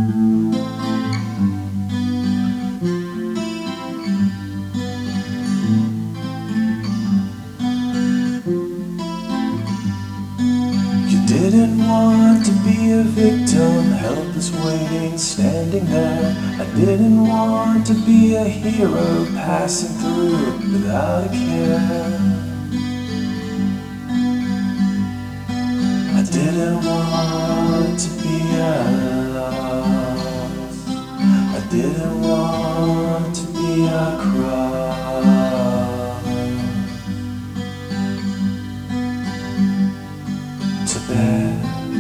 Didn't want to be a victim, helpless waiting, standing there. I didn't want to be a hero, passing through without a care. I didn't want to be lost. I didn't want to be a cross to bear.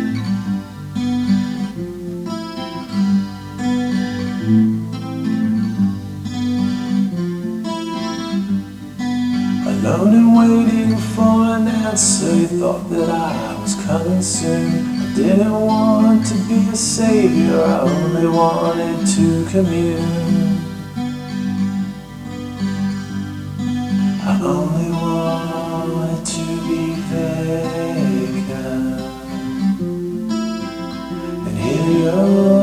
Alone and waiting for an answer, you thought that I was coming soon. I didn't want to be a savior, I only wanted to commune. I only wanted to be vacant and hear your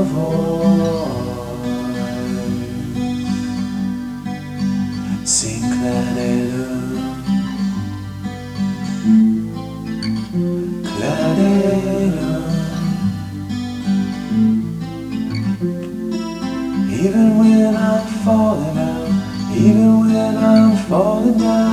voice sing Clarelum. Even when I'm falling out, even when I'm falling down,